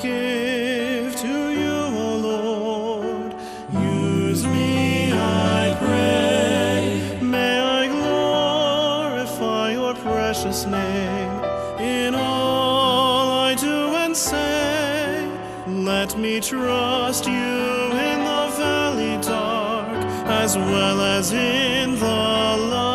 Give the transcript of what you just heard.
give to you, O Lord. Use me, I pray. May I glorify your precious name in all I do and say. Let me trust you in the valley dark as well as in the light.